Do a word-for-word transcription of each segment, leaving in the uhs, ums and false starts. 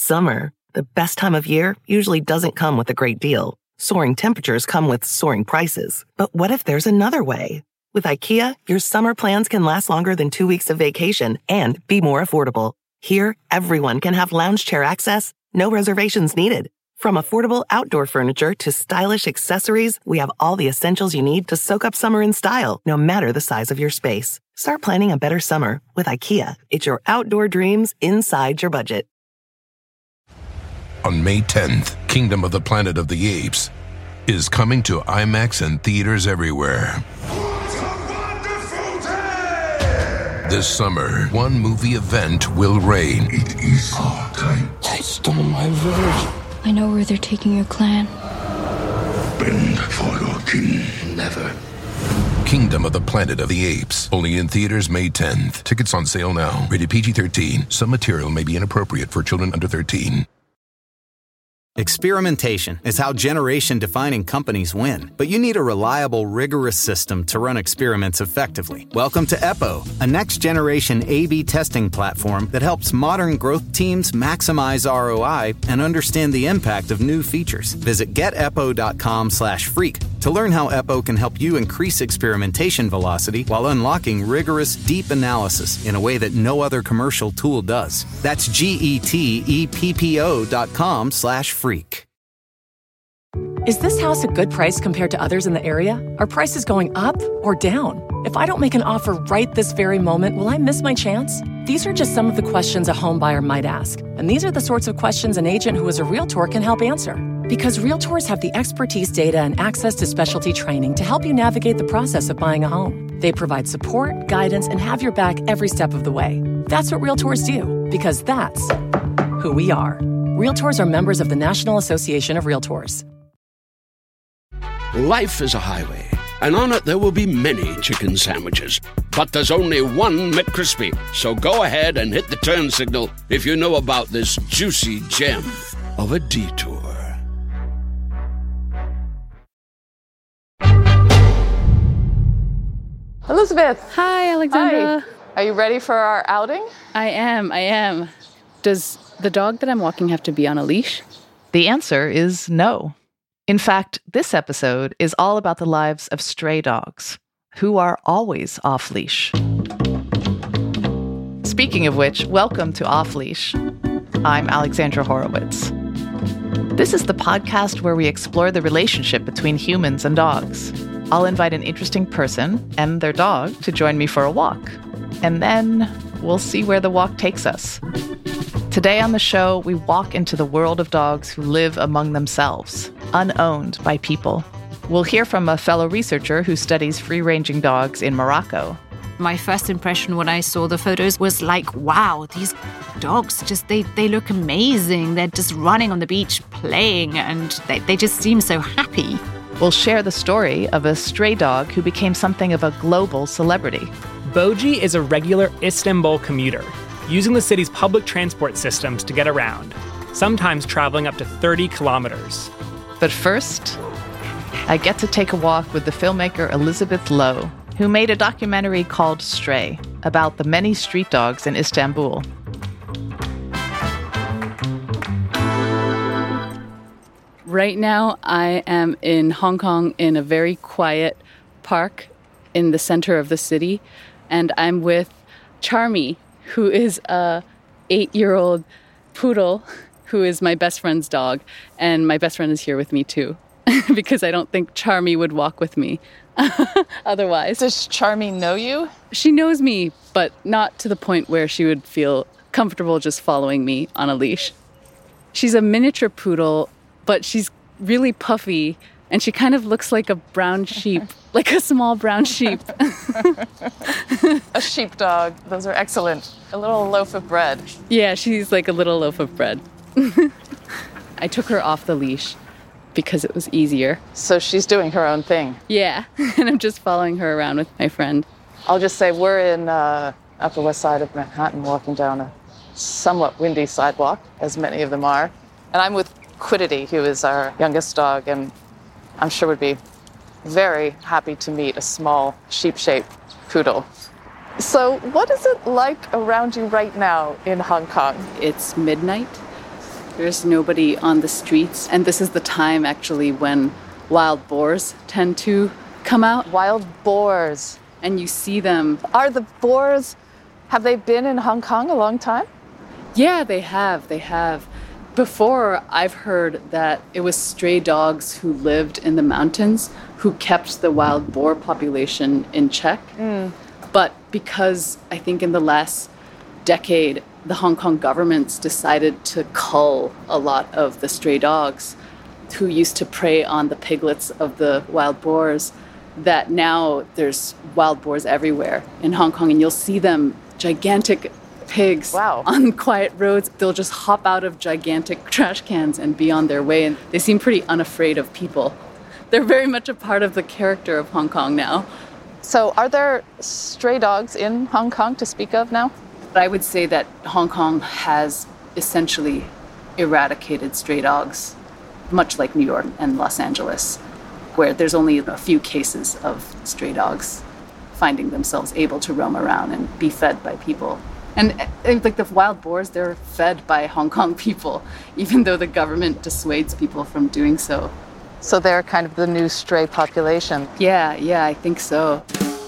Summer, the best time of year, usually doesn't come with a great deal. Soaring temperatures come with soaring prices. But what if there's another way? With IKEA, your summer plans can last longer than two weeks of vacation and be more affordable. Here, everyone can have lounge chair access, no reservations needed. From affordable outdoor furniture to stylish accessories, we have all the essentials you need to soak up summer in style, no matter the size of your space. Start planning a better summer with IKEA. It's your outdoor dreams inside your budget. On May tenth, Kingdom of the Planet of the Apes is coming to IMAX and theaters everywhere. This summer, one movie event will reign. It is our time. They stole my village. I know where they're taking your clan. Bend for your king. Never. Kingdom of the Planet of the Apes. Only in theaters May tenth. Tickets on sale now. Rated P G thirteen. Some material may be inappropriate for children under thirteen. Experimentation is how generation-defining companies win. But you need a reliable, rigorous system to run experiments effectively. Welcome to EPO, a next-generation A B testing platform that helps modern growth teams maximize R O I and understand the impact of new features. Visit getepo.com slash freak to learn how EPO can help you increase experimentation velocity while unlocking rigorous, deep analysis in a way that no other commercial tool does. That's G-E-T-E-P-P-O dot com slash freak. Is this house a good price compared to others in the area? Are prices going up or down? If I don't make an offer right this very moment, will I miss my chance? These are just some of the questions a home buyer might ask. And these are the sorts of questions an agent who is a Realtor can help answer. Because Realtors have the expertise, data, and access to specialty training to help you navigate the process of buying a home. They provide support, guidance, and have your back every step of the way. That's what Realtors do, because that's who we are. Realtors are members of the National Association of Realtors. Life is a highway, and on it there will be many chicken sandwiches. But there's only one McCrispy. So go ahead and hit the turn signal if you know about this juicy gem of a detour. Elizabeth. Hi, Alexandra. Hi. Are you ready for our outing? I am, I am. Does the dog that I'm walking have to be on a leash? The answer is no. In fact, this episode is all about the lives of stray dogs, who are always off-leash. Speaking of which, welcome to Off Leash. I'm Alexandra Horowitz. This is the podcast where we explore the relationship between humans and dogs. I'll invite an interesting person and their dog to join me for a walk. And then we'll see where the walk takes us. Today on the show, we walk into the world of dogs who live among themselves, unowned by people. We'll hear from a fellow researcher who studies free-ranging dogs in Morocco. My first impression when I saw the photos was like, wow, these dogs just, they, they look amazing. They're just running on the beach, playing, and they, they just seem so happy. We'll share the story of a stray dog who became something of a global celebrity. Boji is a regular Istanbul commuter, using the city's public transport systems to get around, sometimes traveling up to thirty kilometers. But first, I get to take a walk with the filmmaker Elizabeth Lowe, who made a documentary called Stray, about the many street dogs in Istanbul. Right now, I am in Hong Kong in a very quiet park in the center of the city, and I'm with Charmy, who is a eight-year-old poodle who is my best friend's dog, and my best friend is here with me too, because I don't think Charmy would walk with me otherwise. Does Charmy know you? She knows me, but not to the point where she would feel comfortable just following me on a leash. She's a miniature poodle, but she's really puffy, and she kind of looks like a brown sheep, like a small brown sheep. A sheepdog. Those are excellent. A little loaf of bread. Yeah, she's like a little loaf of bread. I took her off the leash because it was easier. So she's doing her own thing. Yeah, and I'm just following her around with my friend. I'll just say we're in uh, Upper West Side of Manhattan, walking down a somewhat windy sidewalk, as many of them are. And I'm with Quiddity, who is our youngest dog, and I'm sure would be very happy to meet a small sheep-shaped poodle. So what is it like around you right now in Hong Kong? It's midnight, There's nobody on the streets. And this is the time, actually, when wild boars tend to come out. Wild boars. And you see them. Are the boars, have they been in Hong Kong a long time? Yeah, they have. They have. Before, I've heard that it was stray dogs who lived in the mountains who kept the wild boar population in check. Mm. But because I think in the last decade, the Hong Kong government's decided to cull a lot of the stray dogs who used to prey on the piglets of the wild boars, that now there's wild boars everywhere in Hong Kong, and you'll see them, gigantic pigs wow. on quiet roads. They'll just hop out of gigantic trash cans and be on their way, and they seem pretty unafraid of people. They're very much a part of the character of Hong Kong now. So are there stray dogs in Hong Kong to speak of now? I would say that Hong Kong has essentially eradicated stray dogs, much like New York and Los Angeles, where there's only a few cases of stray dogs finding themselves able to roam around and be fed by people. And like the wild boars, they're fed by Hong Kong people, even though the government dissuades people from doing so. So they're kind of the new stray population. Yeah, yeah, I think so.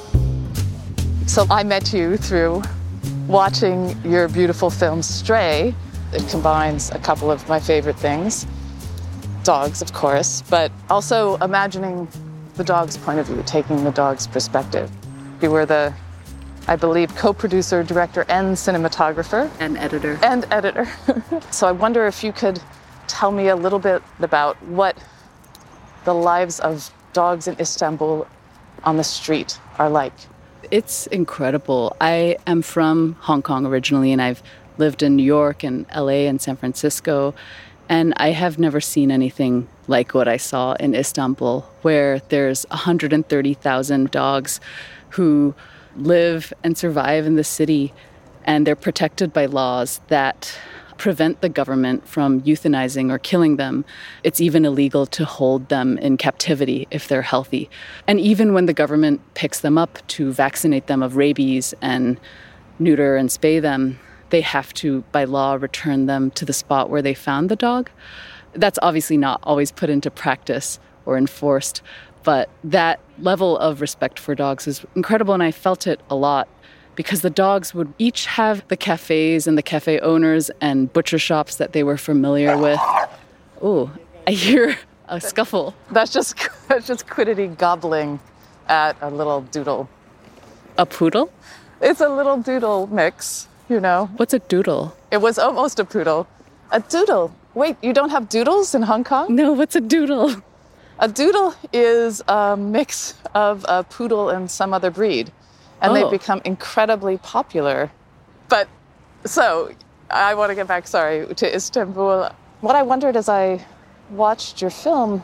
So I met you through watching your beautiful film Stray. It combines a couple of my favorite things. Dogs, of course, but also imagining the dog's point of view, taking the dog's perspective. You were the, I believe, co-producer, director, and cinematographer. And editor. And editor. So I wonder if you could tell me a little bit about what the lives of dogs in Istanbul on the street are like. It's incredible. I am from Hong Kong originally, and I've lived in New York and L A and San Francisco, and I have never seen anything like what I saw in Istanbul, where there's one hundred thirty thousand dogs who live and survive in the city, and they're protected by laws that prevent the government from euthanizing or killing them. It's even illegal to hold them in captivity if they're healthy. And even when the government picks them up to vaccinate them of rabies and neuter and spay them, they have to, by law, return them to the spot where they found the dog. That's obviously not always put into practice or enforced, but that level of respect for dogs is incredible, and I felt it a lot, because the dogs would each have the cafes and the cafe owners and butcher shops that they were familiar with. Oh, I hear a scuffle. That's just that's just Quiddity gobbling at a little doodle. A poodle? It's a little doodle mix, you know. What's a doodle? It was almost a poodle. A doodle. Wait, you don't have doodles in Hong Kong? No, what's a doodle? A doodle is a mix of a poodle and some other breed. And oh. they've become incredibly popular. But, so, I want to get back, sorry, to Istanbul. What I wondered as I watched your film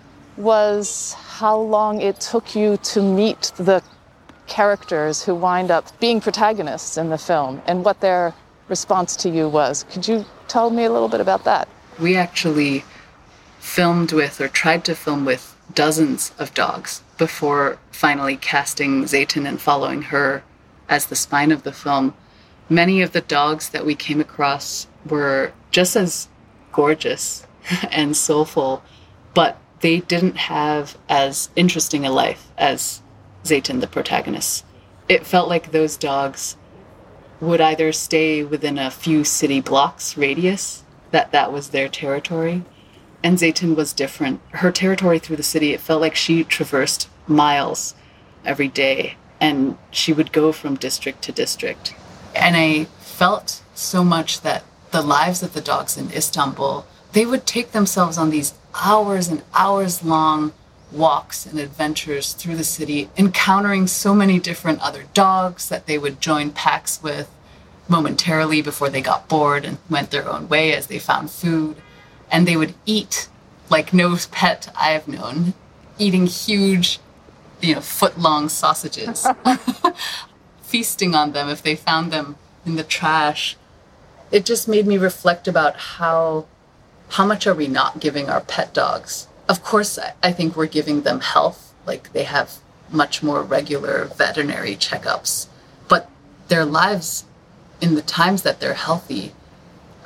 was how long it took you to meet the characters who wind up being protagonists in the film, and what their response to you was. Could you tell me a little bit about that? We actually filmed with, or tried to film with, dozens of dogs before finally casting Zeytin and following her as the spine of the film. Many of the dogs that we came across were just as gorgeous and soulful, but they didn't have as interesting a life as Zeytin, the protagonist. It felt like those dogs would either stay within a few city blocks radius, that that was their territory. And Zeytin was different. Her territory through the city, it felt like she traversed miles every day, and she would go from district to district. And I felt so much that the lives of the dogs in Istanbul, they would take themselves on these hours and hours long walks and adventures through the city, encountering so many different other dogs that they would join packs with momentarily before they got bored and went their own way as they found food. And they would eat like no pet I've known, eating huge, you know, foot-long sausages, feasting on them if they found them in the trash. It just made me reflect about how how much are we not giving our pet dogs? Of course, I think we're giving them health, like they have much more regular veterinary checkups, but their lives in the times that they're healthy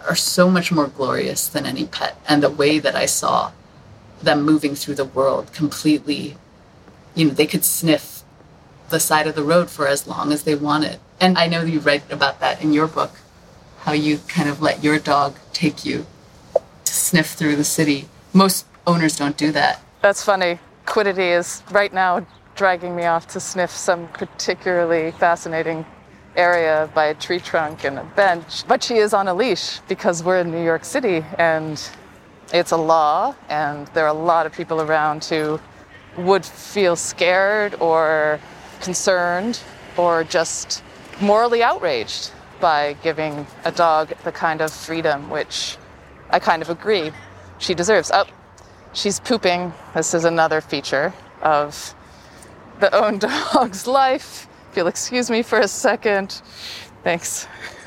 are so much more glorious than any pet. And the way that I saw them moving through the world completely, you know, they could sniff the side of the road for as long as they wanted. And I know you read about that in your book, how you kind of let your dog take you to sniff through the city. Most owners don't do that. That's funny. Quiddity is right now dragging me off to sniff some particularly fascinating area by a tree trunk and a bench. But she is on a leash because we're in New York City and it's a law, and there are a lot of people around who would feel scared or concerned or just morally outraged by giving a dog the kind of freedom which I kind of agree she deserves. Oh, she's pooping. This is another feature of the owned dog's life. If you'll excuse me for a second. Thanks.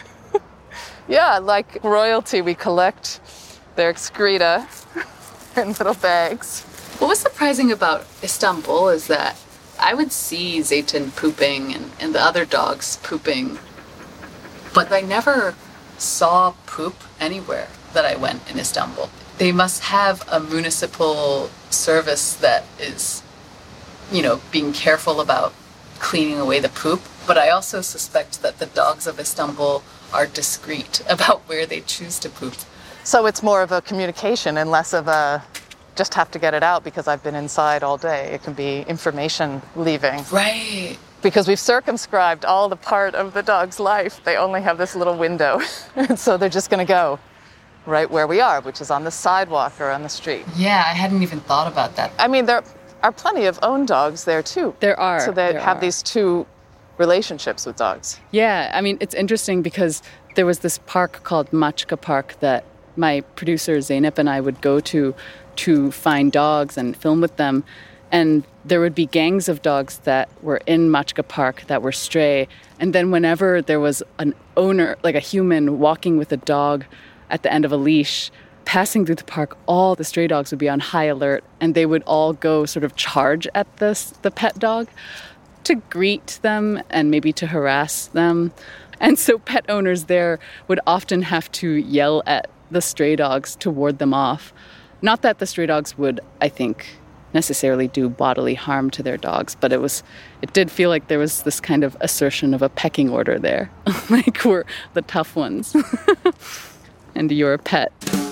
Yeah, like royalty, we collect their excreta in little bags. What was surprising about Istanbul is that I would see Zeytin pooping and, and the other dogs pooping, but I never saw poop anywhere that I went in Istanbul. They must have a municipal service that is, you know, being careful about cleaning away the poop, but I also suspect that the dogs of Istanbul are discreet about where they choose to poop. So it's more of a communication and less of a just have to get it out because I've been inside all day. It can be information leaving. Right. Because we've circumscribed all the part of the dog's life. They only have this little window. And so they're just going to go right where we are, which is on the sidewalk or on the street. Yeah, I hadn't even thought about that. I mean, there are plenty of owned dogs there too. There are. So they there have are. these two relationships with dogs. Yeah, I mean, it's interesting because there was this park called Machka Park that my producer Zeynep and I would go to to find dogs and film with them. And there would be gangs of dogs that were in Machka Park that were stray. And then whenever there was an owner, like a human, walking with a dog at the end of a leash, passing through the park, all the stray dogs would be on high alert, and they would all go sort of charge at this, the pet dog to greet them and maybe to harass them. And so pet owners there would often have to yell at the stray dogs to ward them off. Not that the stray dogs would, I think, necessarily do bodily harm to their dogs, but it was, it did feel like there was this kind of assertion of a pecking order there. Like we're the tough ones. And you're a pet.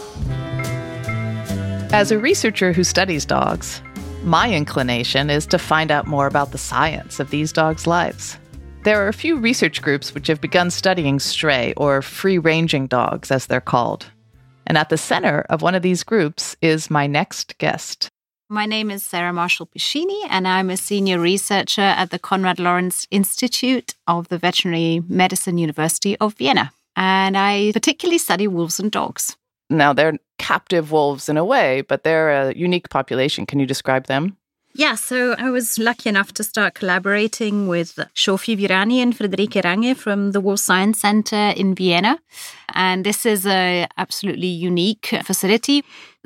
As a researcher who studies dogs, my inclination is to find out more about the science of these dogs' lives. There are a few research groups which have begun studying stray, or free-ranging dogs, as they're called. And at the center of one of these groups is my next guest. My name is Sarah Marshall-Piscini, and I'm a senior researcher at the Konrad Lorenz Institute of the Veterinary Medicine University of Vienna. And I particularly study wolves and dogs. Now, they're captive wolves in a way, but they're a unique population. Can you describe them? Yeah, so I was lucky enough to start collaborating with Sophie Virani and Friederike Range from the Wolf Science Center in Vienna. And this is a absolutely unique facility.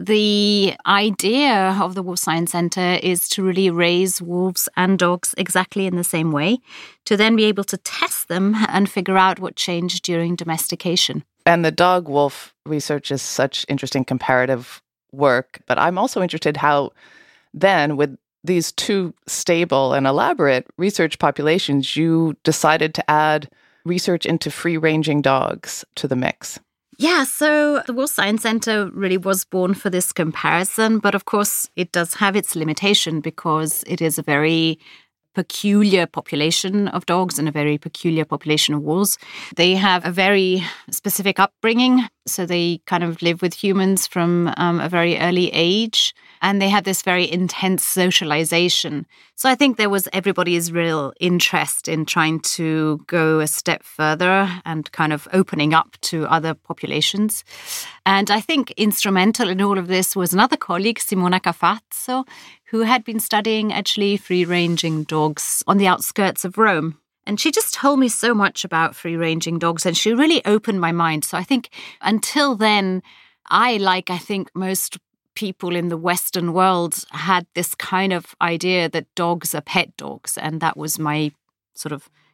The idea of the Wolf Science Center is to really raise wolves and dogs exactly in the same way, to then be able to test them and figure out what changed during domestication. And the dog-wolf research is such interesting comparative work. But I'm also interested how then, with these two stable and elaborate research populations, you decided to add research into free-ranging dogs to the mix. Yeah, so the Wolf Science Center really was born for this comparison, but of course it does have its limitation because it is a very peculiar population of dogs and a very peculiar population of wolves. They have a very specific upbringing, so they kind of live with humans from um, a very early age, and they had this very intense socialization. So I think there was everybody's real interest in trying to go a step further and kind of opening up to other populations. And I think instrumental in all of this was another colleague, Simona Cafazzo, who had been studying actually free-ranging dogs on the outskirts of Rome. And she just told me so much about free-ranging dogs, and she really opened my mind. So I think until then, I, like I think most people in the Western world, had this kind of idea that dogs are pet dogs. And that was my sort of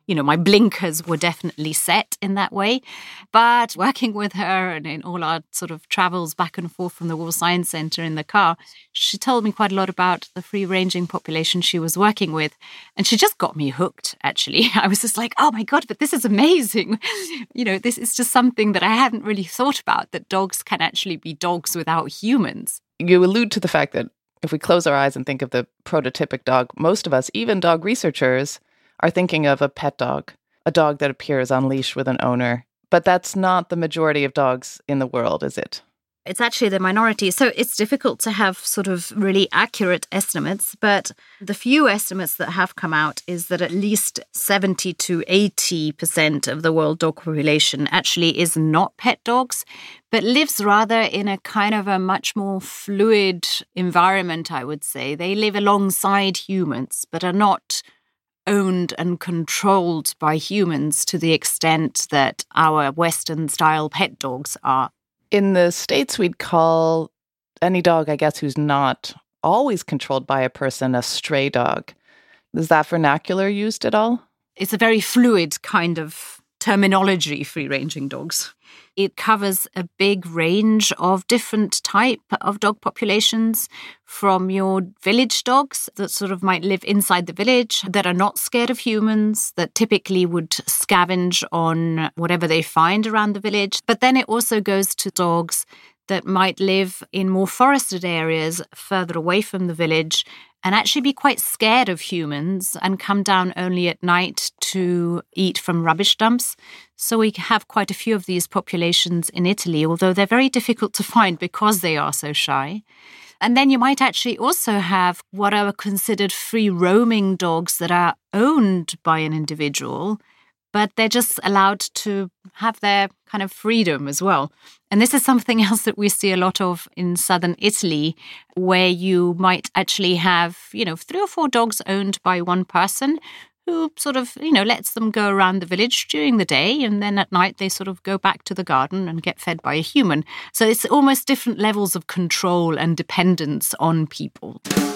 you know, my blinkers were definitely set in that way. But working with her and in all our sort of travels back and forth from the Wolf Science Center in the car, she told me quite a lot about the free-ranging population she was working with. And she just got me hooked, actually. I was just like, oh my God, but this is amazing. You know, this is just something that I hadn't really thought about, that dogs can actually be dogs without humans. You allude to the fact that if we close our eyes and think of the prototypic dog, most of us, even dog researchers, are thinking of a pet dog, a dog that appears on leash with an owner. But that's not the majority of dogs in the world, is it? It's actually the minority. So it's difficult to have sort of really accurate estimates, but the few estimates that have come out is that at least seventy to eighty percent of the world dog population actually is not pet dogs, but lives rather in a kind of a much more fluid environment, I would say. They live alongside humans, but are not owned and controlled by humans to the extent that our Western-style pet dogs are. In the States, we'd call any dog, I guess, who's not always controlled by a person, a stray dog. Is that vernacular used at all? It's a very fluid kind of terminology, free-ranging dogs. It covers a big range of different type of dog populations, from your village dogs that sort of might live inside the village, that are not scared of humans, that typically would scavenge on whatever they find around the village. But then it also goes to dogs that might live in more forested areas further away from the village and actually be quite scared of humans and come down only at night to eat from rubbish dumps. So we have quite a few of these populations in Italy, although they're very difficult to find because they are so shy. And then you might actually also have what are considered free roaming dogs that are owned by an individual, but they're just allowed to have their kind of freedom as well. And this is something else that we see a lot of in southern Italy, where you might actually have, you know, three or four dogs owned by one person who sort of, you know, lets them go around the village during the day, and then at night they sort of go back to the garden and get fed by a human. So it's almost different levels of control and dependence on people.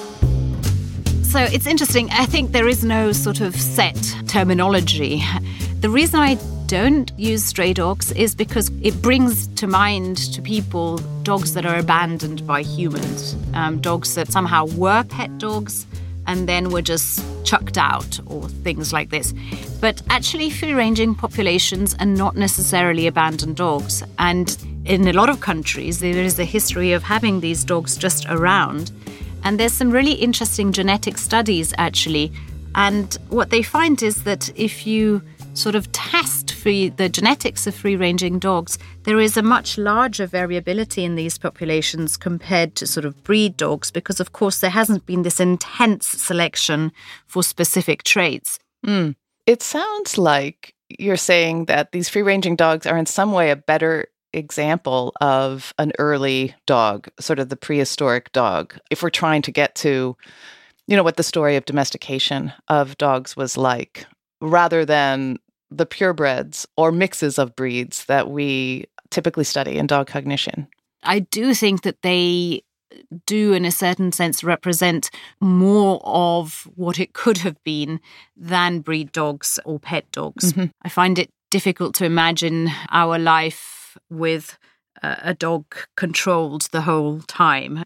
So it's interesting. I think there is no sort of set terminology. The reason I don't use stray dogs is because it brings to mind to people dogs that are abandoned by humans, um, dogs that somehow were pet dogs and then were just chucked out or things like this. But actually, free-ranging populations are not necessarily abandoned dogs. And in a lot of countries, there is a history of having these dogs just around. And there's some really interesting genetic studies, actually. And what they find is that if you sort of test free, the genetics of free-ranging dogs, there is a much larger variability in these populations compared to sort of breed dogs, because, of course, there hasn't been this intense selection for specific traits. Mm. It sounds like you're saying that these free-ranging dogs are in some way a better example of an early dog, sort of the prehistoric dog. If we're trying to get to, you know, what the story of domestication of dogs was like, rather than the purebreds or mixes of breeds that we typically study in dog cognition. I do think that they do, in a certain sense, represent more of what it could have been than breed dogs or pet dogs. Mm-hmm. I find it difficult to imagine our life with uh, a dog controlled the whole time.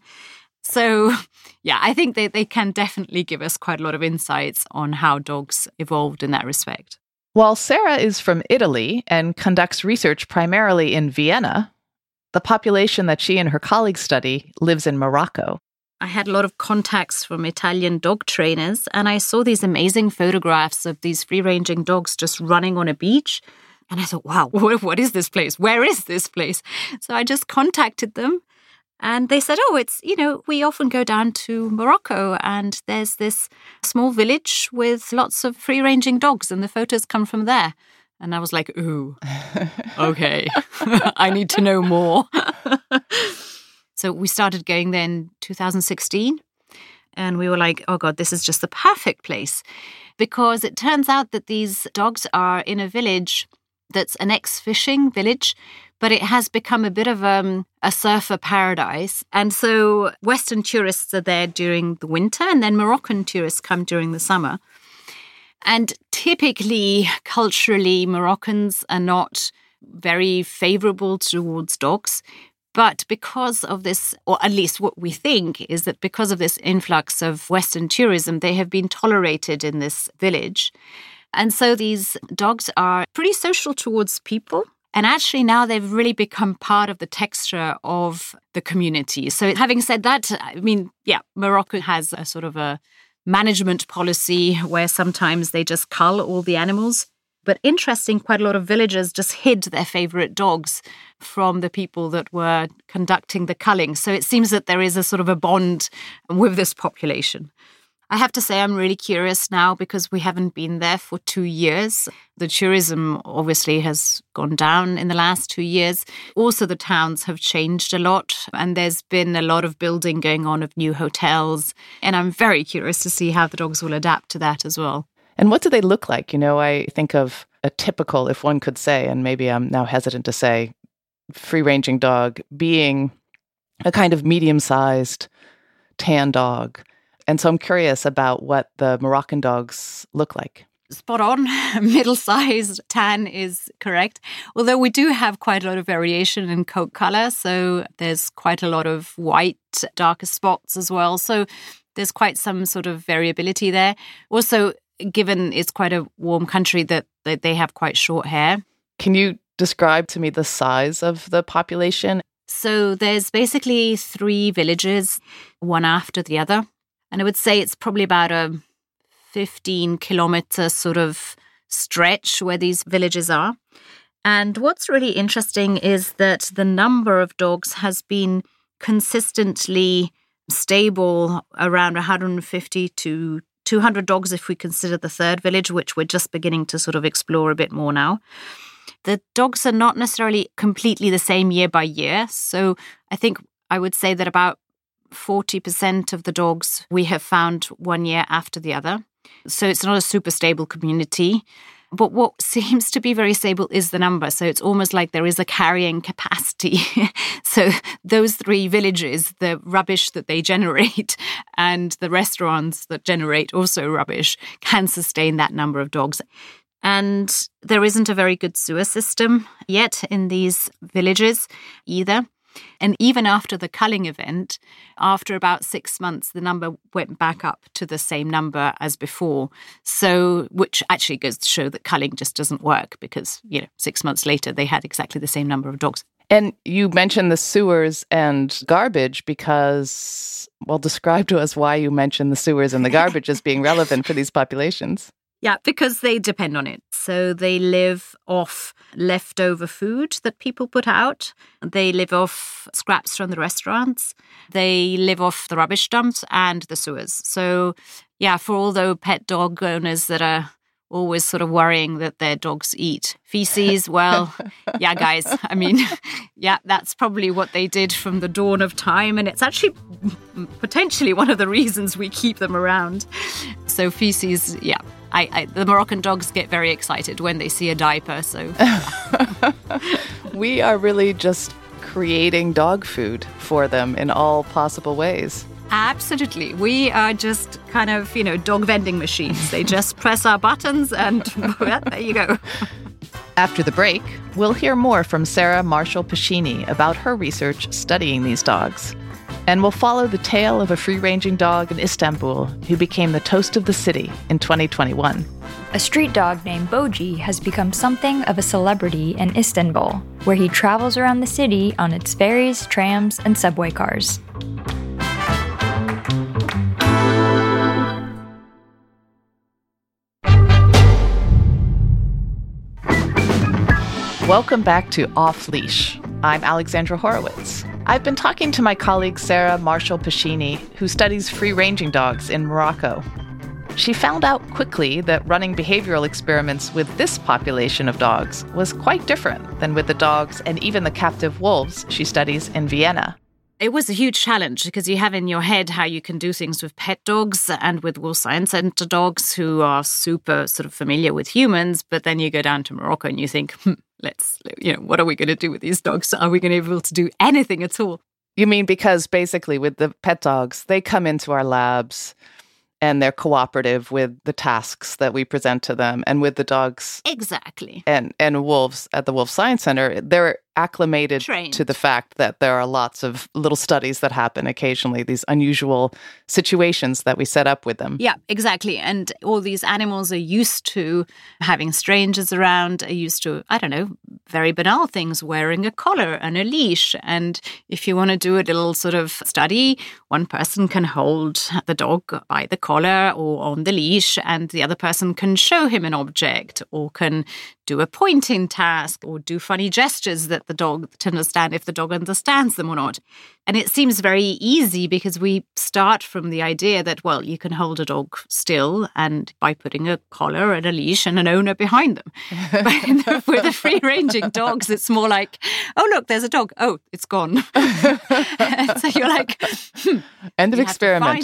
So, yeah, I think they, they can definitely give us quite a lot of insights on how dogs evolved in that respect. While Sarah is from Italy and conducts research primarily in Vienna, the population that she and her colleagues study lives in Morocco. I had a lot of contacts from Italian dog trainers, and I saw these amazing photographs of these free-ranging dogs just running on a beach. And I thought, wow, what is this place? Where is this place? So I just contacted them. And they said, oh, it's, you know, we often go down to Morocco and there's this small village with lots of free-ranging dogs and the photos come from there. And I was like, ooh, okay, I need to know more. So we started going there in two thousand sixteen and we were like, oh God, this is just the perfect place. Because it turns out that these dogs are in a village that's an ex-fishing village, but it has become a bit of um, a surfer paradise. And so Western tourists are there during the winter, and then Moroccan tourists come during the summer. And typically, culturally, Moroccans are not very favorable towards dogs. But because of this, or at least what we think, is that because of this influx of Western tourism, they have been tolerated in this village. And so these dogs are pretty social towards people. And actually now they've really become part of the texture of the community. So having said that, I mean, yeah, Morocco has a sort of a management policy where sometimes they just cull all the animals. But interesting, quite a lot of villagers just hid their favorite dogs from the people that were conducting the culling. So it seems that there is a sort of a bond with this population. I have to say I'm really curious now because we haven't been there for two years. The tourism obviously has gone down in the last two years. Also, the towns have changed a lot and there's been a lot of building going on of new hotels. And I'm very curious to see how the dogs will adapt to that as well. And what do they look like? You know, I think of a typical, if one could say, and maybe I'm now hesitant to say, free-ranging dog being a kind of medium-sized tan dog. And so I'm curious about what the Moroccan dogs look like. Spot on. Middle-sized tan is correct. Although we do have quite a lot of variation in coat color. So there's quite a lot of white, darker spots as well. So there's quite some sort of variability there. Also, given it's quite a warm country, that, that they have quite short hair. Can you describe to me the size of the population? So there's basically three villages, one after the other. And I would say it's probably about a fifteen kilometer sort of stretch where these villages are. And what's really interesting is that the number of dogs has been consistently stable around one hundred fifty to two hundred dogs if we consider the third village, which we're just beginning to sort of explore a bit more now. The dogs are not necessarily completely the same year by year. So I think I would say that about forty percent of the dogs we have found one year after the other. So it's not a super stable community. But what seems to be very stable is the number. So it's almost like there is a carrying capacity. So those three villages, the rubbish that they generate and the restaurants that generate also rubbish can sustain that number of dogs. And there isn't a very good sewer system yet in these villages either. And even after the culling event, after about six months, the number went back up to the same number as before. So, which actually goes to show that culling just doesn't work because, you know, six months later, they had exactly the same number of dogs. And you mentioned the sewers and garbage because, well, describe to us why you mentioned the sewers and the garbage as being relevant for these populations. Yeah, because they depend on it. So they live off leftover food that people put out. They live off scraps from the restaurants. They live off the rubbish dumps and the sewers. So, yeah, for all those pet dog owners that are always sort of worrying that their dogs eat feces, well, yeah, guys, I mean, yeah, that's probably what they did from the dawn of time. And it's actually potentially one of the reasons we keep them around. So feces, yeah. I, I, the Moroccan dogs get very excited when they see a diaper, so... We are really just creating dog food for them in all possible ways. Absolutely. We are just kind of, you know, dog vending machines. They just press our buttons and well, there you go. After the break, we'll hear more from Sarah Marshall-Pescini about her research studying these dogs. And we'll follow the tale of a free-ranging dog in Istanbul who became the toast of the city in twenty twenty-one. A street dog named Boji has become something of a celebrity in Istanbul, where he travels around the city on its ferries, trams, and subway cars. Welcome back to Off Leash. I'm Alexandra Horowitz. I've been talking to my colleague Sarah Marshall-Pescini, who studies free-ranging dogs in Morocco. She found out quickly that running behavioral experiments with this population of dogs was quite different than with the dogs and even the captive wolves she studies in Vienna. It was a huge challenge because you have in your head how you can do things with pet dogs and with Wolf Science Center dogs who are super sort of familiar with humans. But then you go down to Morocco and you think, hmm, let's, you know, what are we going to do with these dogs? Are we going to be able to do anything at all? You mean because basically with the pet dogs, they come into our labs and they're cooperative with the tasks that we present to them. And with the dogs exactly and, and wolves at the Wolf Science Center, they're acclimated Trained. to the fact that there are lots of little studies that happen occasionally, these unusual situations that we set up with them. Yeah, exactly. And all these animals are used to having strangers around, are used to, I don't know, very banal things, wearing a collar and a leash. And if you want to do a little sort of study, one person can hold the dog by the collar or on the leash, and the other person can show him an object or can do a pointing task or do funny gestures that the dog to understand if the dog understands them or not. And it seems very easy because we start from the idea that, well, you can hold a dog still and by putting a collar and a leash and an owner behind them. But the, with the free-ranging dogs, it's more like, oh, look, there's a dog. Oh, it's gone. So you're like, hmm, end of experiment.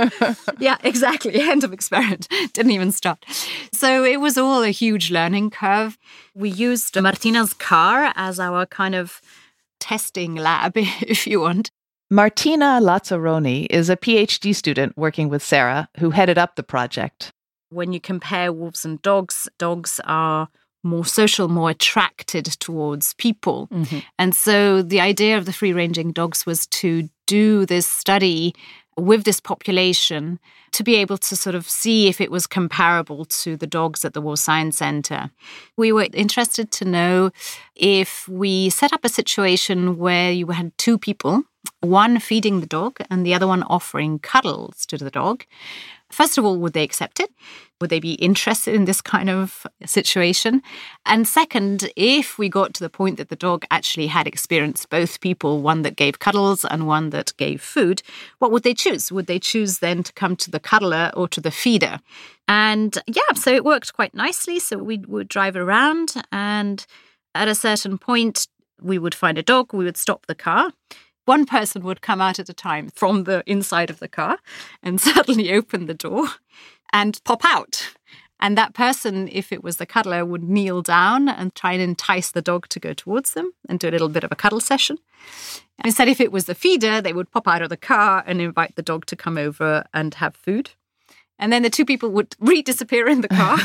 Yeah, exactly. End of experiment. Didn't even start. So it was all a huge learning curve. We used Martina's car as our kind of testing lab, if you want. Martina Lazzaroni is a PhD student working with Sarah, who headed up the project. When you compare wolves and dogs, dogs are more social, more attracted towards people. Mm-hmm. And so the idea of the free-ranging dogs was to do this study with this population to be able to sort of see if it was comparable to the dogs at the Wolf Science Center. We were interested to know if we set up a situation where you had two people, one feeding the dog and the other one offering cuddles to the dog. First of all, would they accept it? Would they be interested in this kind of situation? And second, if we got to the point that the dog actually had experienced both people, one that gave cuddles and one that gave food, what would they choose? Would they choose then to come to the cuddler or to the feeder? And yeah, so it worked quite nicely. So we would drive around, and at a certain point, we would find a dog, we would stop the car. One person would come out at a time from the inside of the car and suddenly open the door and pop out. And that person, if it was the cuddler, would kneel down and try and entice the dog to go towards them and do a little bit of a cuddle session. And instead, if it was the feeder, they would pop out of the car and invite the dog to come over and have food. And then the two people would re-disappear in the car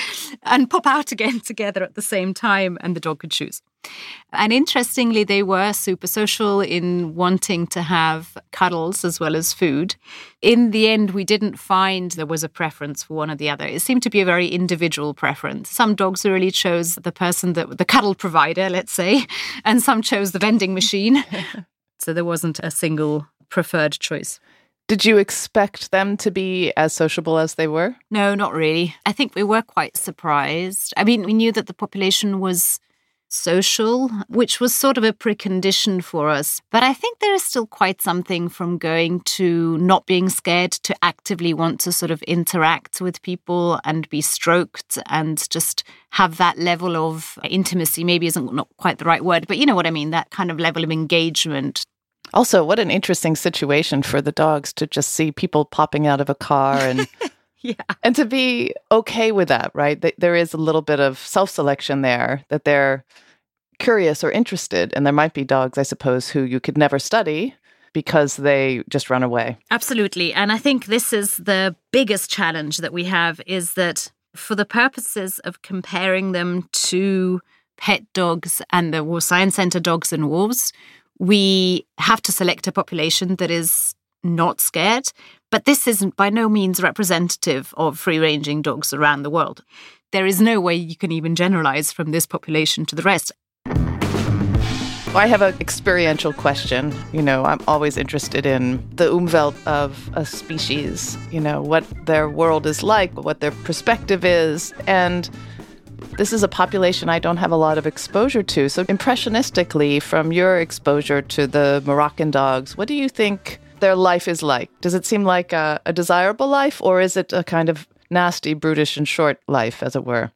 and pop out again together at the same time, and the dog could choose. And interestingly, they were super social in wanting to have cuddles as well as food. In the end, we didn't find there was a preference for one or the other. It seemed to be a very individual preference. Some dogs really chose the person, that the cuddle provider, let's say, and some chose the vending machine. So there wasn't a single preferred choice. Did you expect them to be as sociable as they were? No, not really. I think we were quite surprised. I mean, we knew that the population was social, which was sort of a precondition for us. But I think there is still quite something from going to not being scared to actively want to sort of interact with people and be stroked and just have that level of intimacy. Maybe isn't not quite the right word, but you know what I mean, that kind of level of engagement. Also, what an interesting situation for the dogs to just see people popping out of a car and yeah. and to be okay with that, right? There is a little bit of self-selection there, that they're curious or interested. And there might be dogs, I suppose, who you could never study because they just run away. Absolutely. And I think this is the biggest challenge that we have, is that for the purposes of comparing them to pet dogs and the Wolf Science Center dogs and wolves, we have to select a population that is not scared. But this isn't by no means representative of free-ranging dogs around the world. There is no way you can even generalize from this population to the rest. I have an experiential question. You know, I'm always interested in the Umwelt of a species, you know, what their world is like, what their perspective is. And this is a population I don't have a lot of exposure to. So impressionistically, from your exposure to the Moroccan dogs, what do you think their life is like? Does it seem like a, a desirable life, or is it a kind of nasty, brutish, and short life, as it were?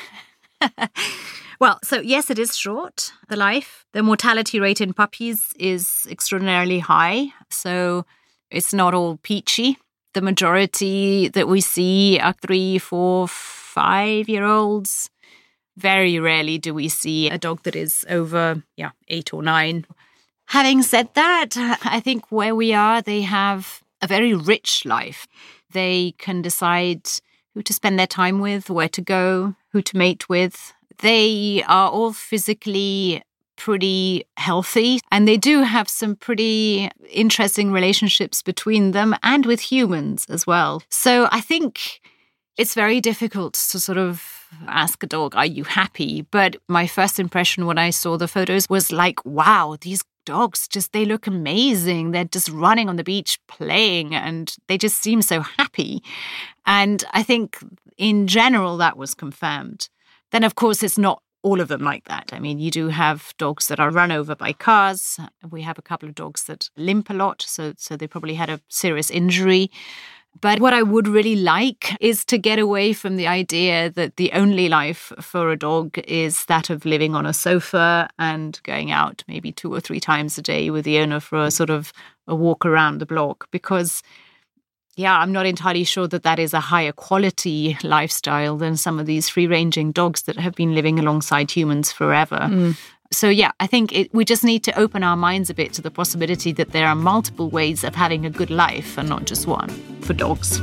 Well, so yes, it is short, the life. The mortality rate in puppies is extraordinarily high. So it's not all peachy. The majority that we see are three, four, five-year-olds. Very rarely do we see a dog that is over, yeah, eight or nine. Having said that, I think where we are, they have a very rich life. They can decide who to spend their time with, where to go, who to mate with. They are all physically pretty healthy, and they do have some pretty interesting relationships between them and with humans as well. So I think it's very difficult to sort of ask a dog, are you happy? But my first impression when I saw the photos was like, wow, these dogs just, they look amazing. They're just running on the beach playing, and they just seem so happy. And I think in general that was confirmed. Then, of course, it's not all of them like that. I mean, you do have dogs that are run over by cars. We have a couple of dogs that limp a lot, so so they probably had a serious injury. But what I would really like is to get away from the idea that the only life for a dog is that of living on a sofa and going out maybe two or three times a day with the owner for a sort of a walk around the block. Because, yeah, I'm not entirely sure that that is a higher quality lifestyle than some of these free-ranging dogs that have been living alongside humans forever. Mm. So, yeah, I think it, we just need to open our minds a bit to the possibility that there are multiple ways of having a good life and not just one for dogs.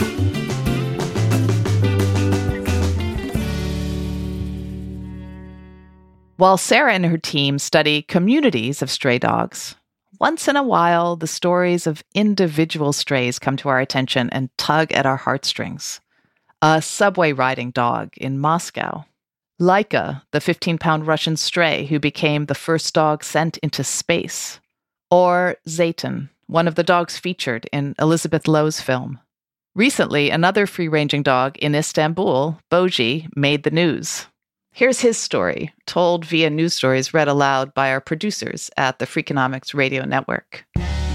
While Sarah and her team study communities of stray dogs, once in a while, the stories of individual strays come to our attention and tug at our heartstrings. A subway riding dog in Moscow. Laika, the fifteen-pound Russian stray who became the first dog sent into space. Or Zeytin, one of the dogs featured in Elizabeth Lowe's film. Recently, another free-ranging dog in Istanbul, Boji, made the news. Here's his story, told via news stories read aloud by our producers at the Freakonomics Radio Network.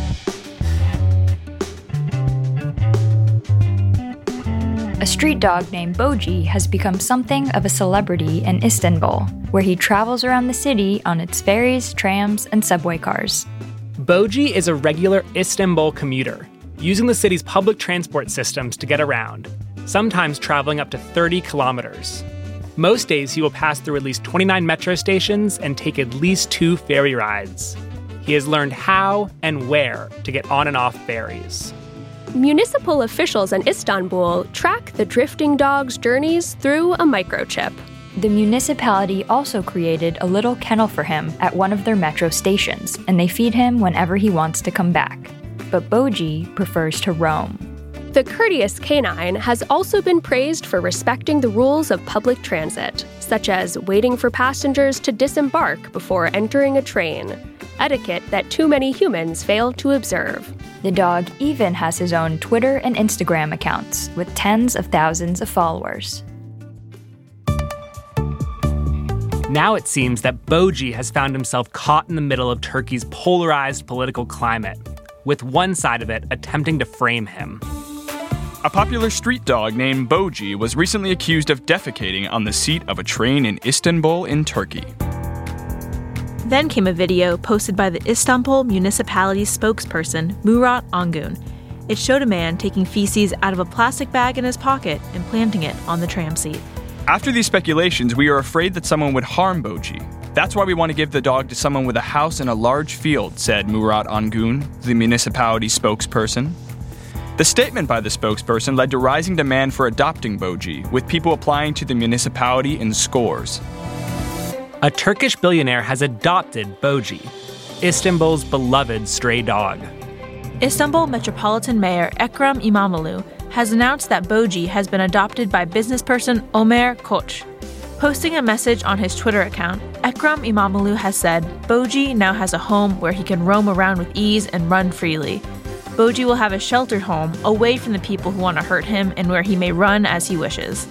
A street dog named Boji has become something of a celebrity in Istanbul, where he travels around the city on its ferries, trams, and subway cars. Boji is a regular Istanbul commuter, using the city's public transport systems to get around, sometimes traveling up to thirty kilometers. Most days he will pass through at least twenty-nine metro stations and take at least two ferry rides. He has learned how and where to get on and off ferries. Municipal officials in Istanbul track the drifting dog's journeys through a microchip. The municipality also created a little kennel for him at one of their metro stations, and they feed him whenever he wants to come back. But Boji prefers to roam. The courteous canine has also been praised for respecting the rules of public transit, such as waiting for passengers to disembark before entering a train, etiquette that too many humans fail to observe. The dog even has his own Twitter and Instagram accounts with tens of thousands of followers. Now it seems that Boji has found himself caught in the middle of Turkey's polarized political climate, with one side of it attempting to frame him. A popular street dog named Boji was recently accused of defecating on the seat of a train in Istanbul in Turkey. Then came a video posted by the Istanbul municipality spokesperson, Murat Angun. It showed a man taking feces out of a plastic bag in his pocket and planting it on the tram seat. After these speculations, we are afraid that someone would harm Boji. That's why we want to give the dog to someone with a house and a large field, said Murat Angun, the municipality spokesperson. The statement by the spokesperson led to rising demand for adopting Boji, with people applying to the municipality in scores. A Turkish billionaire has adopted Boji, Istanbul's beloved stray dog. Istanbul Metropolitan Mayor Ekrem İmamoğlu has announced that Boji has been adopted by businessperson Ömer Koç. Posting a message on his Twitter account, Ekrem İmamoğlu has said Boji now has a home where he can roam around with ease and run freely. Boji will have a sheltered home away from the people who want to hurt him and where he may run as he wishes.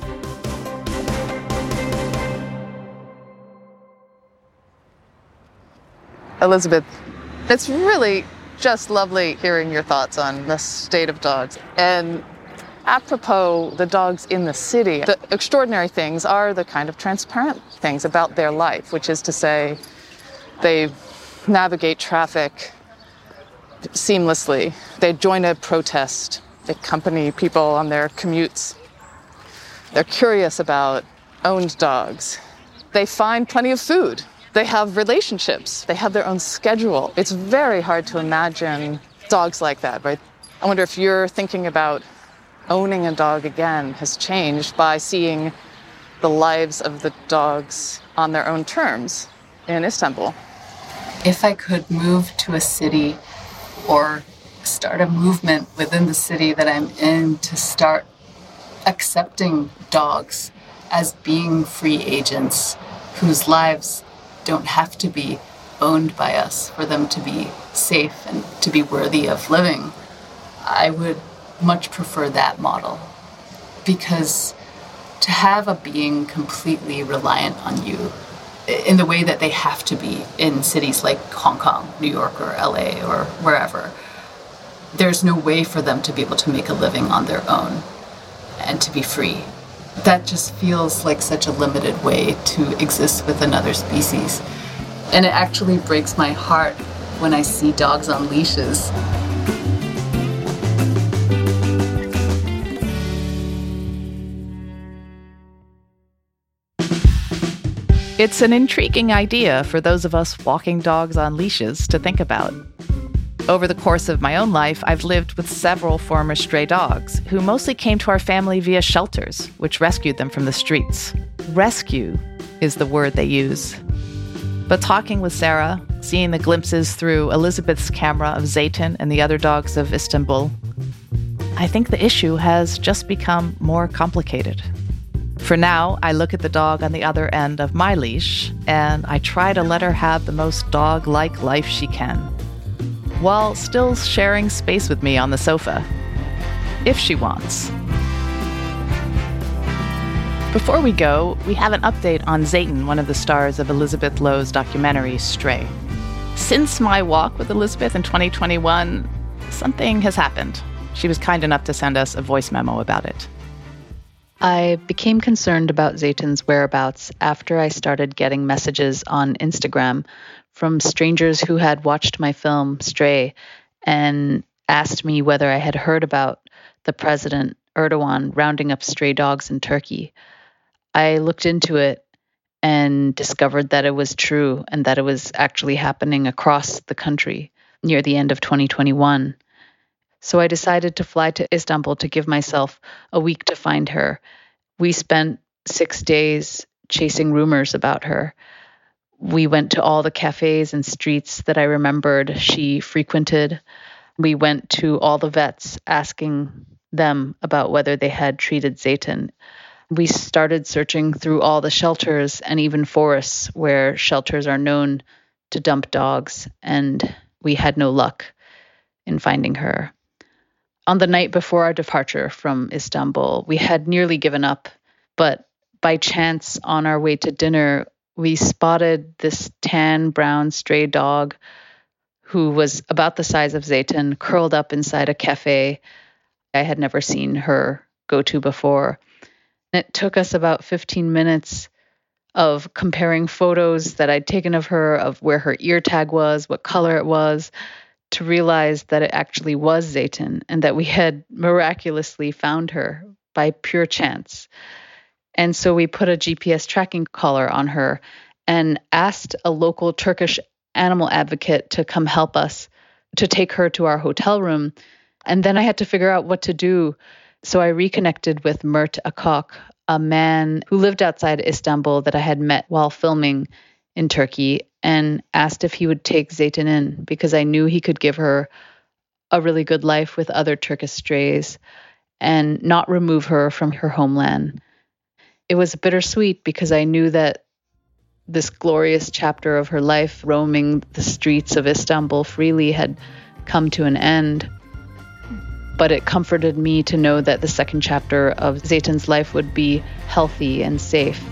Elizabeth, it's really just lovely hearing your thoughts on the state of dogs. And apropos the dogs in the city, the extraordinary things are the kind of transparent things about their life, which is to say they navigate traffic seamlessly. They join a protest. They accompany people on their commutes. They're curious about owned dogs. They find plenty of food. They have relationships. They have their own schedule. It's very hard to imagine dogs like that, right? I wonder if you're thinking about owning a dog again has changed by seeing the lives of the dogs on their own terms in Istanbul. If I could move to a city or start a movement within the city that I'm in to start accepting dogs as being free agents whose lives don't have to be owned by us for them to be safe and to be worthy of living, I would much prefer that model. Because to have a being completely reliant on you in the way that they have to be in cities like Hong Kong, New York, or L A, or wherever, there's no way for them to be able to make a living on their own and to be free. That just feels like such a limited way to exist with another species. And it actually breaks my heart when I see dogs on leashes. It's an intriguing idea for those of us walking dogs on leashes to think about. Over the course of my own life, I've lived with several former stray dogs who mostly came to our family via shelters, which rescued them from the streets. Rescue is the word they use. But talking with Sarah, seeing the glimpses through Elizabeth's camera of Zeytin and the other dogs of Istanbul, I think the issue has just become more complicated. For now, I look at the dog on the other end of my leash, and I try to let her have the most dog-like life she can, while still sharing space with me on the sofa, if she wants. Before we go, we have an update on Zeytin, one of the stars of Elizabeth Lowe's documentary, Stray. Since my walk with Elizabeth in twenty twenty-one, something has happened. She was kind enough to send us a voice memo about it. I became concerned about Zeytin's whereabouts after I started getting messages on Instagram from strangers who had watched my film Stray and asked me whether I had heard about the President Erdogan rounding up stray dogs in Turkey. I looked into it and discovered that it was true and that it was actually happening across the country near the end of twenty twenty-one. So I decided to fly to Istanbul to give myself a week to find her. We spent six days chasing rumors about her. We went to all the cafes and streets that I remembered she frequented. We went to all the vets asking them about whether they had treated Zeytin. We started searching through all the shelters and even forests where shelters are known to dump dogs, and we had no luck in finding her. On the night before our departure from Istanbul, we had nearly given up, but by chance on our way to dinner, we spotted this tan brown stray dog who was about the size of Zeytin, curled up inside a cafe I had never seen her go to before. And it took us about fifteen minutes of comparing photos that I'd taken of her, of where her ear tag was, what color it was, to realize that it actually was Zeytin and that we had miraculously found her by pure chance. And so we put a G P S tracking collar on her and asked a local Turkish animal advocate to come help us to take her to our hotel room. And then I had to figure out what to do. So I reconnected with Mert Akok, a man who lived outside Istanbul that I had met while filming in Turkey, and asked if he would take Zeytin in because I knew he could give her a really good life with other Turkish strays and not remove her from her homeland. It was bittersweet because I knew that this glorious chapter of her life roaming the streets of Istanbul freely had come to an end. But it comforted me to know that the second chapter of Zeytin's life would be healthy and safe.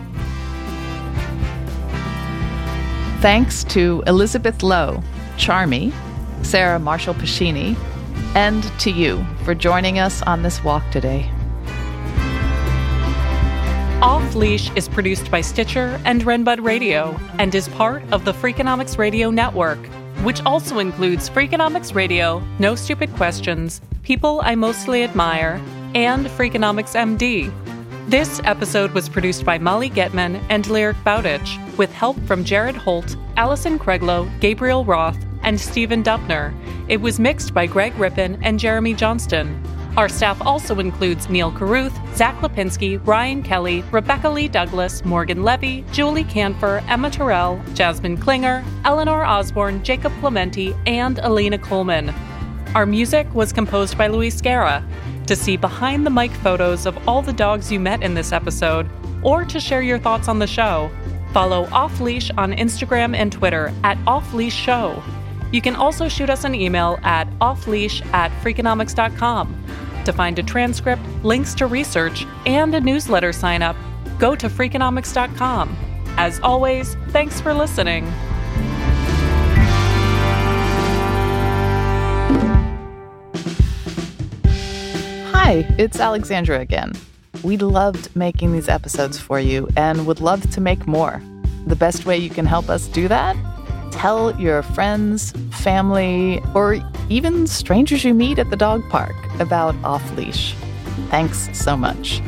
Thanks to Elizabeth Lowe, Charmy, Sarah Marshall-Pescini, and to you for joining us on this walk today. Off Leash is produced by Stitcher and Renbud Radio and is part of the Freakonomics Radio Network, which also includes Freakonomics Radio, No Stupid Questions, People I Mostly Admire, and Freakonomics M D. This episode was produced by Molly Getman and Lyric Bowditch, with help from Jared Holt, Allison Craiglow, Gabriel Roth, and Stephen Dubner. It was mixed by Greg Rippin and Jeremy Johnston. Our staff also includes Neil Carruth, Zach Lipinski, Ryan Kelly, Rebecca Lee Douglas, Morgan Levy, Julie Canfer, Emma Terrell, Jasmine Klinger, Eleanor Osborne, Jacob Clementi, and Alina Coleman. Our music was composed by Luis Guerra. To see behind-the-mic photos of all the dogs you met in this episode, or to share your thoughts on the show, follow Off Leash on Instagram and Twitter at Off Leash Show. You can also shoot us an email at offleash at freakonomics dot com. To find a transcript, links to research, and a newsletter sign up, go to freakonomics dot com. As always, thanks for listening. Hi, it's Alexandra again. We loved making these episodes for you and would love to make more. The best way you can help us do that? Tell your friends, family, or even strangers you meet at the dog park about Off Leash. Thanks so much.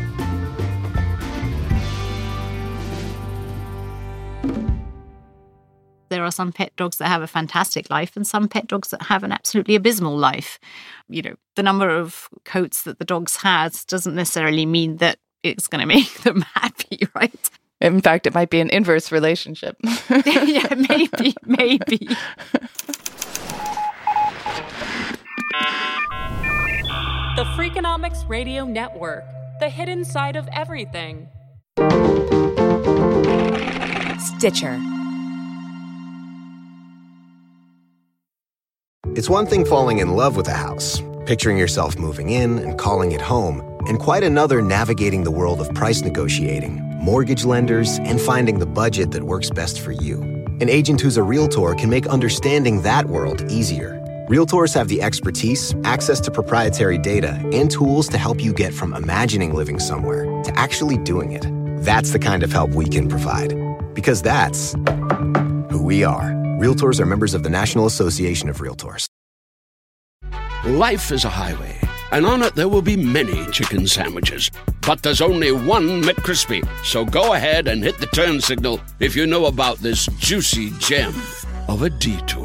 There are some pet dogs that have a fantastic life and some pet dogs that have an absolutely abysmal life. You know, the number of coats that the dogs has doesn't necessarily mean that it's going to make them happy, right? In fact, it might be an inverse relationship. Yeah, maybe, maybe. The Freakonomics Radio Network, the hidden side of everything. Stitcher. It's one thing falling in love with a house, picturing yourself moving in and calling it home, and quite another navigating the world of price negotiating, mortgage lenders, and finding the budget that works best for you. An agent who's a Realtor can make understanding that world easier. Realtors have the expertise, access to proprietary data, and tools to help you get from imagining living somewhere to actually doing it. That's the kind of help we can provide. Because that's who we are. Realtors are members of the National Association of Realtors. Life is a highway, and on it there will be many chicken sandwiches. But there's only one McCrispy. So go ahead and hit the turn signal if you know about this juicy gem of a detour.